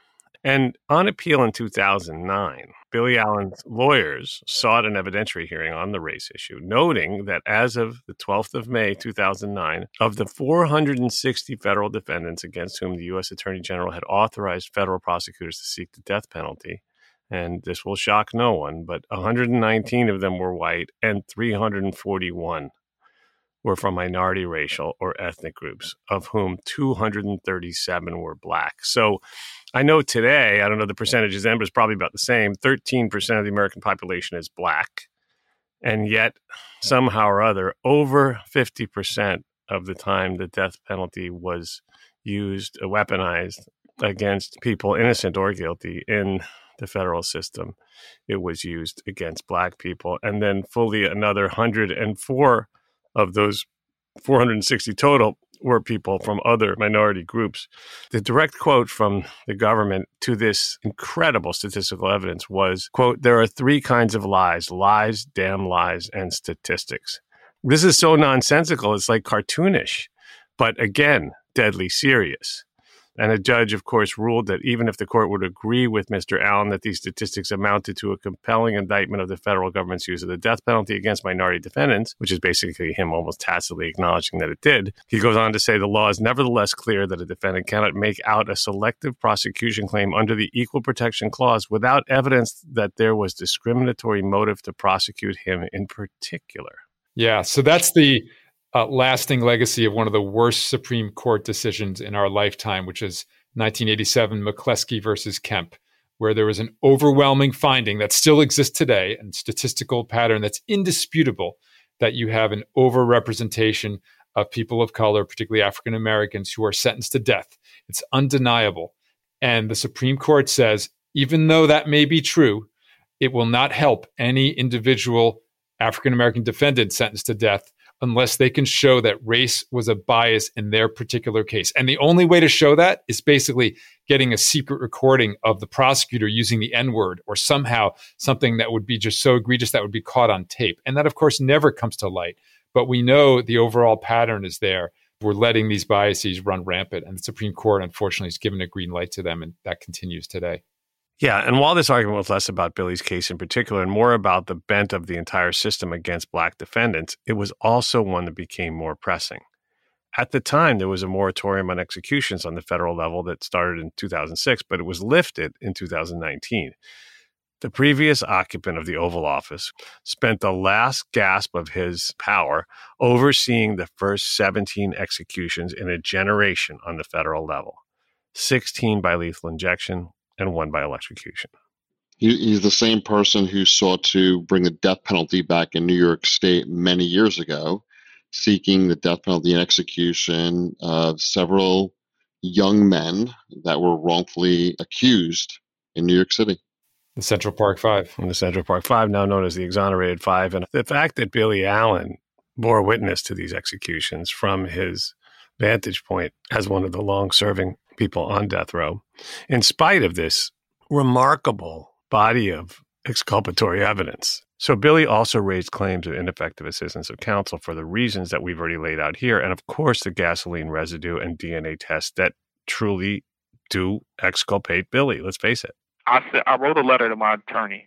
And on appeal in two thousand nine, Billy Allen's lawyers sought an evidentiary hearing on the race issue, noting that as of the twelfth of May, two thousand nine, of the four hundred sixty federal defendants against whom the U S Attorney General had authorized federal prosecutors to seek the death penalty, and this will shock no one, but one hundred nineteen of them were white and three hundred forty-one were from minority racial or ethnic groups, of whom two hundred thirty-seven were black. So I know today, I don't know the percentages then, but it's probably about the same. thirteen percent of the American population is black. And yet, somehow or other, over fifty percent of the time the death penalty was used, weaponized against people innocent or guilty in the federal system, it was used against black people. And then fully another one hundred four of those four hundred sixty total were people from other minority groups. The direct quote from the government to this incredible statistical evidence was, quote, "There are three kinds of lies, lies, damn lies, and statistics." This is so nonsensical, it's like cartoonish, but again, deadly serious. And a judge, of course, ruled that even if the court would agree with Mister Allen that these statistics amounted to a compelling indictment of the federal government's use of the death penalty against minority defendants, which is basically him almost tacitly acknowledging that it did, he goes on to say the law is nevertheless clear that a defendant cannot make out a selective prosecution claim under the Equal Protection Clause without evidence that there was discriminatory motive to prosecute him in particular. Yeah, so that's the Uh, lasting legacy of one of the worst Supreme Court decisions in our lifetime, which is nineteen eighty-seven McCleskey versus Kemp, where there was an overwhelming finding that still exists today and statistical pattern that's indisputable that you have an overrepresentation of people of color, particularly African Americans, who are sentenced to death. It's undeniable. And the Supreme Court says, even though that may be true, it will not help any individual African American defendant sentenced to death unless they can show that race was a bias in their particular case. And the only way to show that is basically getting a secret recording of the prosecutor using the N-word or somehow something that would be just so egregious that would be caught on tape. And that, of course, never comes to light. But we know the overall pattern is there. We're letting these biases run rampant. And the Supreme Court, unfortunately, has given a green light to them. And that continues today. Yeah, and while this argument was less about Billy's case in particular and more about the bent of the entire system against black defendants, it was also one that became more pressing. At the time, there was a moratorium on executions on the federal level that started in two thousand six, but it was lifted in two thousand nineteen. The previous occupant of the Oval Office spent the last gasp of his power overseeing the first seventeen executions in a generation on the federal level, sixteen by lethal injection, and one by electrocution. He, he's the same person who sought to bring the death penalty back in New York State many years ago, seeking the death penalty and execution of several young men that were wrongfully accused in New York City. The Central Park Five. And the Central Park Five, now known as the Exonerated Five. And the fact that Billy Allen bore witness to these executions from his vantage point as one of the long-serving people on death row, in spite of this remarkable body of exculpatory evidence. So Billy also raised claims of ineffective assistance of counsel for the reasons that we've already laid out here. And of course, the gasoline residue and D N A tests that truly do exculpate Billy. Let's face it. I said, I wrote a letter to my attorney,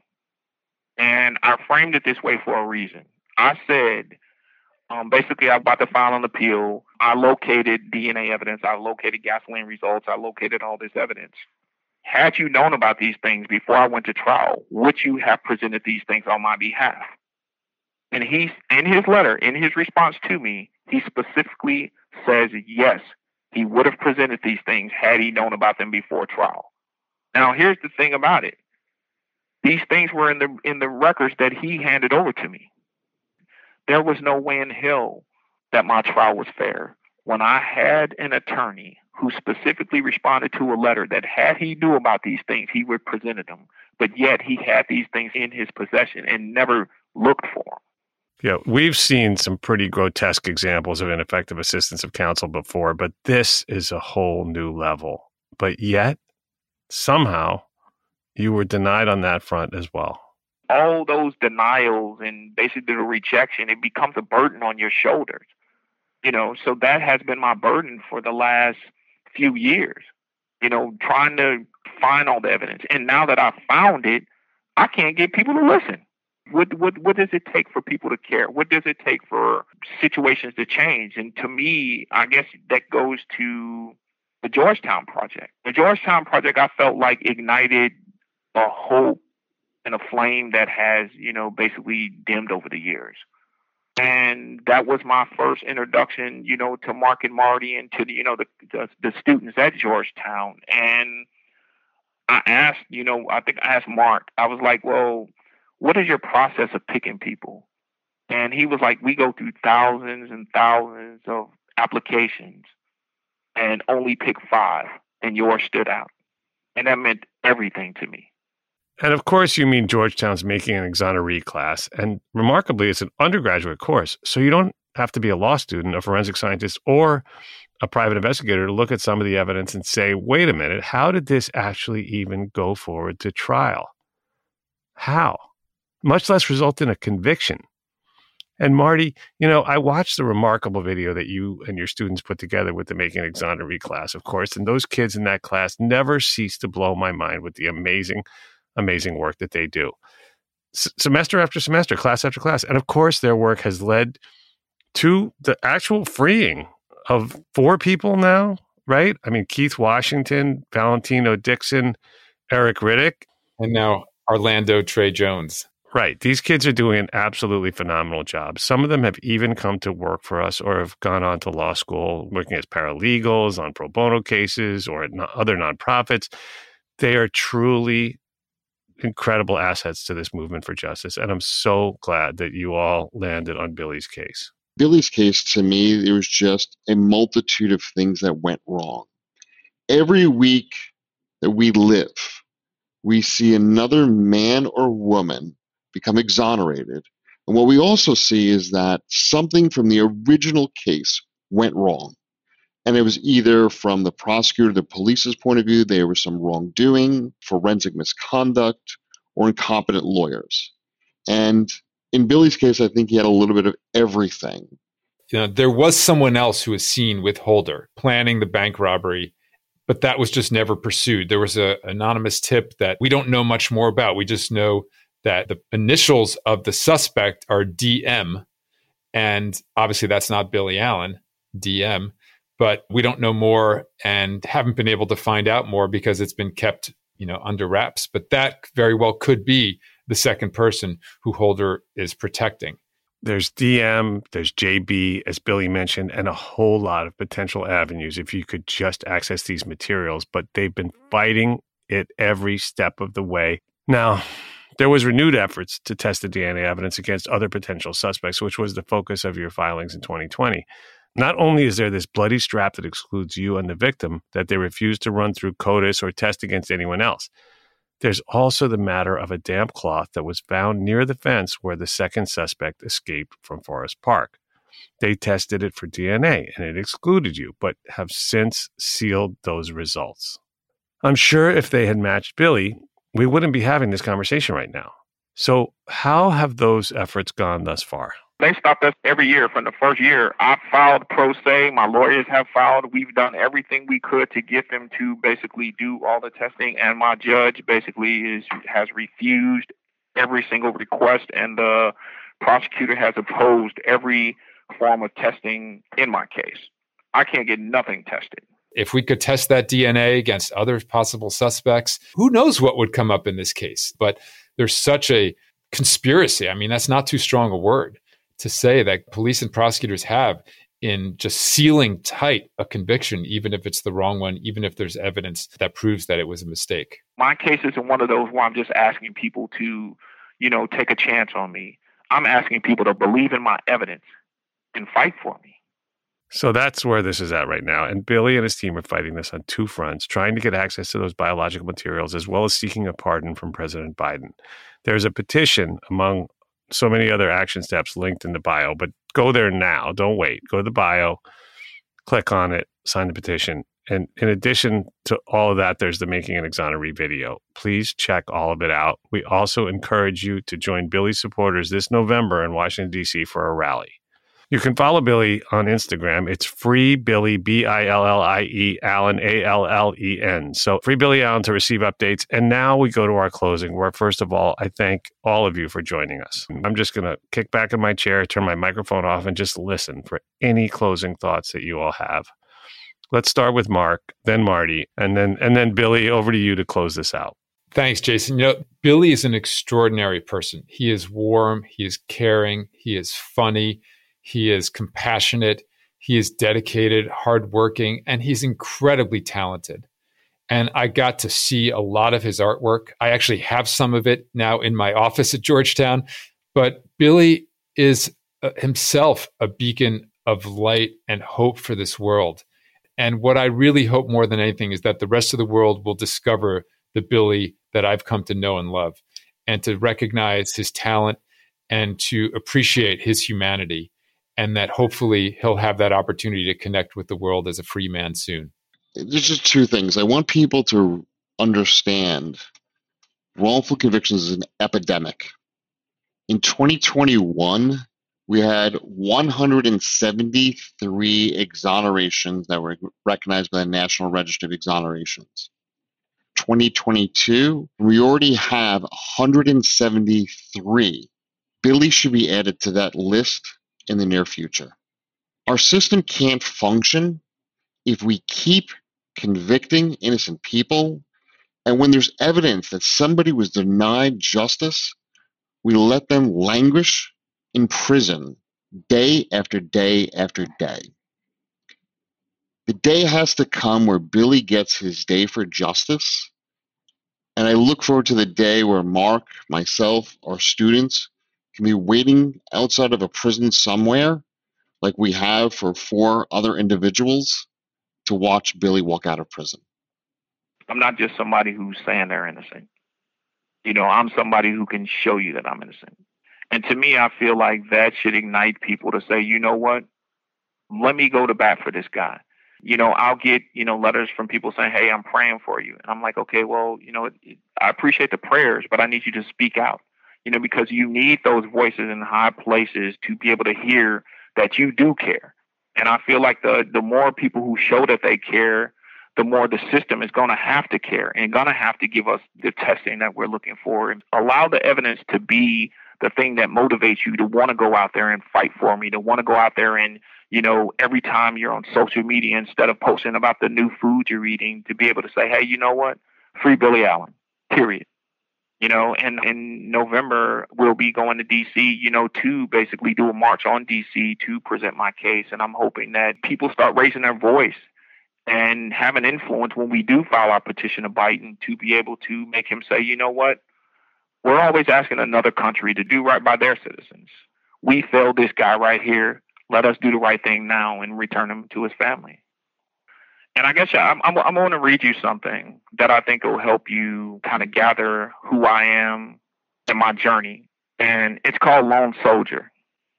and I framed it this way for a reason. I said, Um, basically, I'm about to file an appeal. I located D N A evidence. I located gasoline results. I located all this evidence. Had you known about these things before I went to trial, would you have presented these things on my behalf? And he, in his letter, in his response to me, he specifically says, yes, he would have presented these things had he known about them before trial. Now, here's the thing about it. These things were in the in the records that he handed over to me. There was no way in hell that my trial was fair when I had an attorney who specifically responded to a letter that had he knew about these things, he would present them. But yet he had these things in his possession and never looked for them. Yeah, we've seen some pretty grotesque examples of ineffective assistance of counsel before, but this is a whole new level. But yet, somehow, you were denied on that front as well. All those denials and basically the rejection, it becomes a burden on your shoulders. You know, so that has been my burden for the last few years. you know, trying to find all the evidence. And now that I've found it, I can't get people to listen. What, what, what does it take for people to care? What does it take for situations to change? And to me, I guess that goes to the Georgetown Project. The Georgetown Project, I felt like ignited a hope and a flame that has, you know, basically dimmed over the years. And that was my first introduction, you know, to Mark and Marty and to the, you know, the, the the students at Georgetown. And I asked, you know, I think I asked Mark, I was like, well, what is your process of picking people? And he was like, we go through thousands and thousands of applications and only pick five, and yours stood out. And that meant everything to me. And of course, you mean Georgetown's making an exoneree class. And remarkably, it's an undergraduate course. So you don't have to be a law student, a forensic scientist, or a private investigator to look at some of the evidence and say, wait a minute, how did this actually even go forward to trial? How? Much less result in a conviction. And Marty, you know, I watched the remarkable video that you and your students put together with the Making an Exoneree class, of course. And those kids in that class never cease to blow my mind with the amazing amazing work that they do. S- semester after semester, class after class. And of course, their work has led to the actual freeing of four people now, right? I mean, Keith Washington, Valentino Dixon, Eric Riddick. And now Orlando Trey Jones. Right. These kids are doing an absolutely phenomenal job. Some of them have even come to work for us or have gone on to law school, working as paralegals on pro bono cases or at no- other nonprofits. They are truly incredible assets to this movement for justice. And I'm so glad that you all landed on Billy's case. Billy's case, to me, there was just a multitude of things that went wrong. Every week that we live, we see another man or woman become exonerated. And what we also see is that something from the original case went wrong. And it was either from the prosecutor, the police's point of view, there was some wrongdoing, forensic misconduct, or incompetent lawyers. And in Billy's case, I think he had a little bit of everything. You know, there was someone else who was seen with Holder planning the bank robbery, but that was just never pursued. There was an anonymous tip that we don't know much more about. We just know that the initials of the suspect are D M, and obviously that's not Billy Allen, D M. But we don't know more and haven't been able to find out more because it's been kept, you know, under wraps. But that very well could be the second person who Holder is protecting. There's D M, there's J B, as Billy mentioned, and a whole lot of potential avenues if you could just access these materials. But they've been fighting it every step of the way. Now, there was renewed efforts to test the D N A evidence against other potential suspects, which was the focus of your filings in twenty twenty. Not only is there this bloody strap that excludes you and the victim that they refuse to run through CODIS or test against anyone else, there's also the matter of a damp cloth that was found near the fence where the second suspect escaped from Forest Park. They tested it for D N A and it excluded you, but have since sealed those results. I'm sure if they had matched Billy, we wouldn't be having this conversation right now. So how have those efforts gone thus far? They stopped us every year from the first year. I filed pro se. My lawyers have filed. We've done everything we could to get them to basically do all the testing. And my judge basically is has refused every single request. And the prosecutor has opposed every form of testing in my case. I can't get nothing tested. If we could test that D N A against other possible suspects, who knows what would come up in this case? But there's such a conspiracy. I mean, that's not too strong a word to say that police and prosecutors have in just sealing tight a conviction, even if it's the wrong one, even if there's evidence that proves that it was a mistake. My case isn't one of those where I'm just asking people to, you know, take a chance on me. I'm asking people to believe in my evidence and fight for me. So that's where this is at right now. And Billy and his team are fighting this on two fronts, trying to get access to those biological materials, as well as seeking a pardon from President Biden. There's a petition among so many other action steps linked in the bio, but go there now. Don't wait. Go to the bio, click on it, sign the petition. And in addition to all of that, there's the Making an Exoneree video. Please check all of it out. We also encourage you to join Billy's supporters this November in Washington, D C for a rally. You can follow Billy on Instagram. It's Free Billy, B I L L I E, Allen, A L L E N. So Free Billy Allen to receive updates. And now we go to our closing, where first of all, I thank all of you for joining us. I'm just going to kick back in my chair, turn my microphone off, and just listen for any closing thoughts that you all have. Let's start with Mark, then Marty, and then and then Billy, over to you to close this out. Thanks, Jason. You know, Billy is an extraordinary person. He is warm. He is caring. He is funny. He is compassionate. He is dedicated, hardworking, and he's incredibly talented. And I got to see a lot of his artwork. I actually have some of it now in my office at Georgetown. But Billy is uh, himself a beacon of light and hope for this world. And what I really hope more than anything is that the rest of the world will discover the Billy that I've come to know and love, and to recognize his talent and to appreciate his humanity, and that hopefully he'll have that opportunity to connect with the world as a free man soon. There's just two things. I want people to understand wrongful convictions is an epidemic. In twenty twenty-one, we had one hundred seventy-three exonerations that were recognized by the National Register of Exonerations. twenty twenty-two, we already have one hundred seventy-three. Billy should be added to that list in the near future. Our system can't function if we keep convicting innocent people, and when there's evidence that somebody was denied justice, we let them languish in prison day after day after day. The day has to come where Billy gets his day for justice, and I look forward to the day where Mark, myself, our students can be waiting outside of a prison somewhere, like we have for four other individuals, to watch Billy walk out of prison. I'm not just somebody who's saying they're innocent. You know, I'm somebody who can show you that I'm innocent. And to me, I feel like that should ignite people to say, you know what? Let me go to bat for this guy. You know, I'll get, you know, letters from people saying, hey, I'm praying for you. And I'm like, okay, well, you know, it, it, I appreciate the prayers, but I need you to speak out, you know, because you need those voices in high places to be able to hear that you do care. And I feel like the the more people who show that they care, the more the system is going to have to care and going to have to give us the testing that we're looking for. And allow the evidence to be the thing that motivates you to want to go out there and fight for me, to want to go out there and, you know, every time you're on social media, instead of posting about the new food you're eating, to be able to say, hey, you know what? Free Billy Allen, period. You know, and in November, we'll be going to D C, you know, to basically do a march on D C to present my case. And I'm hoping that people start raising their voice and have an influence when we do file our petition to Biden, to be able to make him say, you know what? We're always asking another country to do right by their citizens. We failed this guy right here. Let us do the right thing now and return him to his family. And I guess I'm, I'm, I'm going to read you something that I think will help you kind of gather who I am and my journey. And it's called Lone Soldier.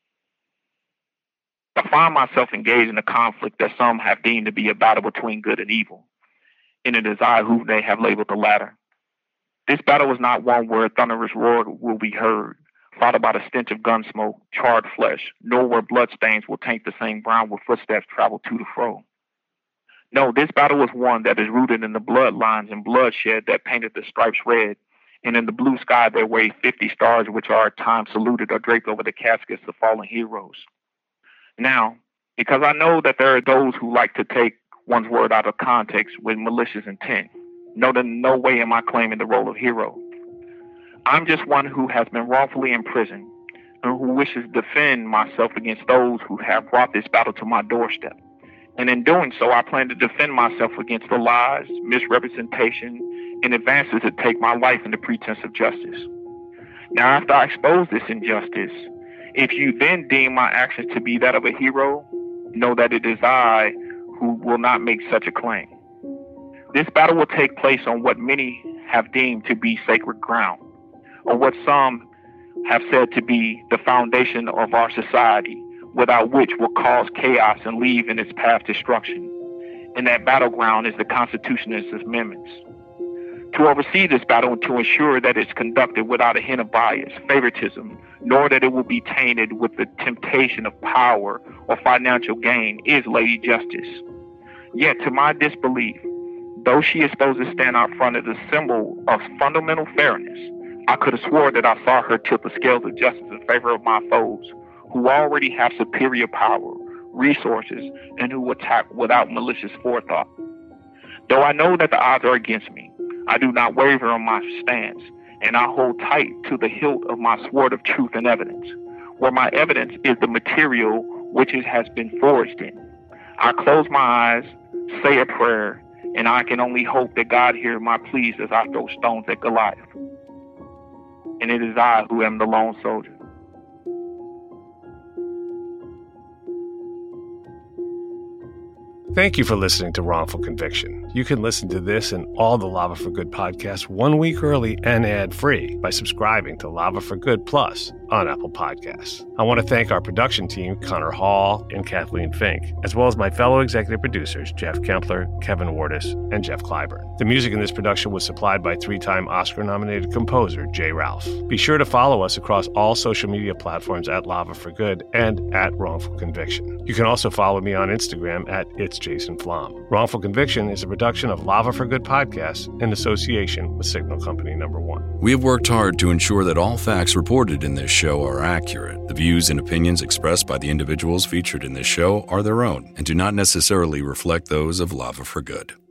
I find myself engaged in a conflict that some have deemed to be a battle between good and evil, and it is I who they have labeled the latter. This battle is not one where a thunderous roar will be heard, followed by the stench of gun smoke, charred flesh, nor where bloodstains will taint the same ground where footsteps travel to and fro. No, this battle is one that is rooted in the bloodlines and bloodshed that painted the stripes red, and in the blue sky there wave fifty stars which are at times saluted or draped over the caskets of fallen heroes. Now, because I know that there are those who like to take one's word out of context with malicious intent, no, in no way am I claiming the role of hero. I'm just one who has been wrongfully imprisoned and who wishes to defend myself against those who have brought this battle to my doorstep. And in doing so, I plan to defend myself against the lies, misrepresentation, and advances that take my life in the pretense of justice. Now, after I expose this injustice, if you then deem my actions to be that of a hero, know that it is I who will not make such a claim. This battle will take place on what many have deemed to be sacred ground, or what some have said to be the foundation of our society, without which will cause chaos and leave in its path destruction. And that battleground is the Constitution and its amendments. to oversee this battle and to ensure that it's conducted without a hint of bias, favoritism, nor that it will be tainted with the temptation of power or financial gain is Lady Justice. Yet, to my disbelief, though she is supposed to stand out front as a symbol of fundamental fairness, I could have swore that I saw her tilt the scales of justice in favor of my foes, who already have superior power, resources, and who attack without malicious forethought. Though I know that the odds are against me, I do not waver on my stance, and I hold tight to the hilt of my sword of truth and evidence, where my evidence is the material which it has been forged in. I close my eyes, say a prayer, and I can only hope that God hear my pleas as I throw stones at Goliath. And it is I who am the lone soldier. Thank you for listening to Wrongful Conviction. You can listen to this and all the Lava for Good podcasts one week early and ad-free by subscribing to Lava for Good Plus on Apple Podcasts. I want to thank our production team, Connor Hall and Kathleen Fink, as well as my fellow executive producers, Jeff Kempler, Kevin Wardis, and Jeff Clyburn. The music in this production was supplied by three-time Oscar-nominated composer Jay Ralph. Be sure to follow us across all social media platforms at Lava for Good and at Wrongful Conviction. You can also follow me on Instagram at It's Jason Flom. Wrongful Conviction is a production of Lava for Good Podcasts in association with Signal Company Number One. We have worked hard to ensure that all facts reported in this show are accurate. The views and opinions expressed by the individuals featured in this show are their own and do not necessarily reflect those of Lava for Good.